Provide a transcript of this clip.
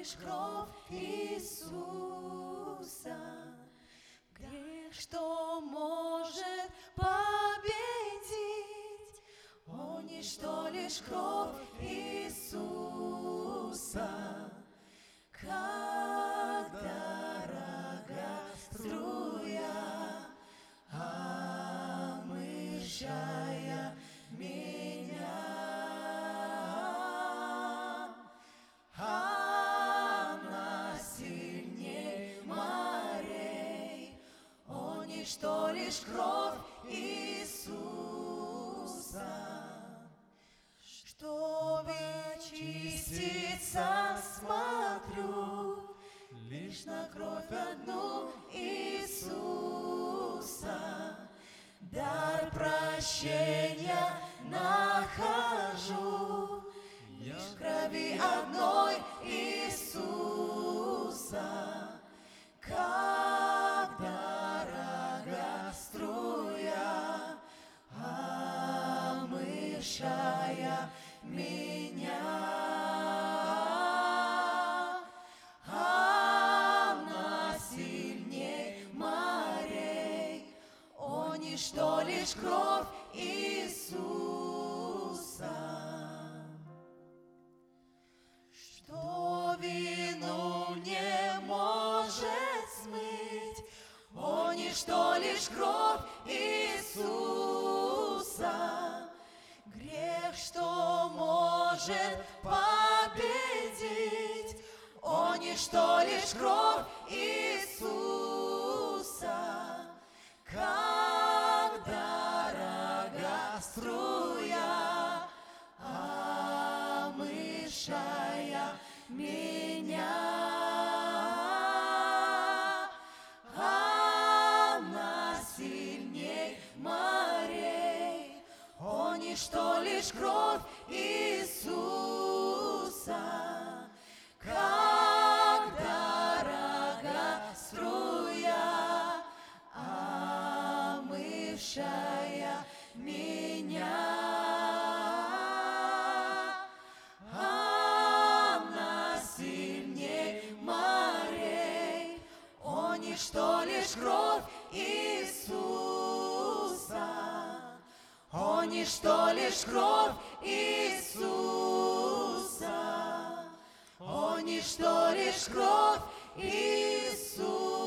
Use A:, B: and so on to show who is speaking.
A: лишь кровь Иисуса. Грех, что может победить, о, ничто, лишь кровь Иисуса. Как дорога струя, омывшая меня. Она сильней морей, о, ничто, лишь кровь Иисуса. Чтобы очиститься, смотрю лишь на кровь одну Иисуса. Дар прощения нахожу лишь в крови одной Иисуса. Как дорога струя, омывшая меня. Она сильней морей, о, ничто, лишь кровь Иисуса. Что вину не может смыть, о, ничто, лишь кровь Иисуса. Грех, что может победить, о, ничто, лишь кровь Иисуса. Как дорога струя, омывшая меня. Она сильней морей, о, ничто, лишь кровь Иисуса. Как дорога струя, омывшая меня. Она сильней морей, о, ничто, лишь кровь Иисуса. О, ничто, лишь кровь Иисуса. О, ничто, лишь кровь Иисуса.